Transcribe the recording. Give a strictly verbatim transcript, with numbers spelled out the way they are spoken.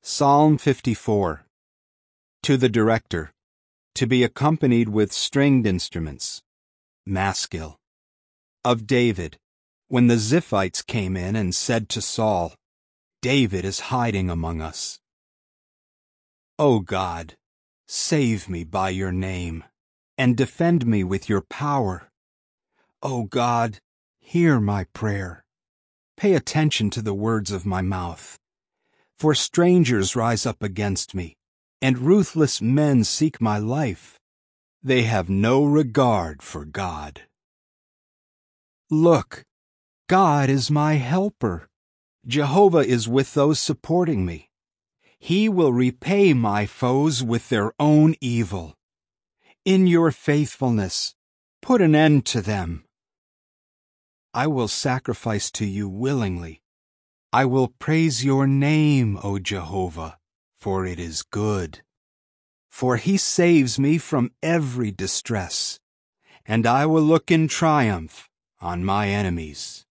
Psalm fifty-four. To the director, to be accompanied with stringed instruments. Maskil. Of David, when the Ziphites came in and said to Saul, David is hiding among us. O God, save me by your name, and defend me with your power. O God, hear my prayer. Pay attention to the words of my mouth. For strangers rise up against me, and ruthless men seek my life. They have no regard for God. Look, God is my helper. Jehovah is with those supporting me. He will repay my foes with their own evil. In your faithfulness, put an end to them. I will sacrifice to you willingly. I will praise your name, O Jehovah, for it is good. For he saves me from every distress, and I will look in triumph on my enemies.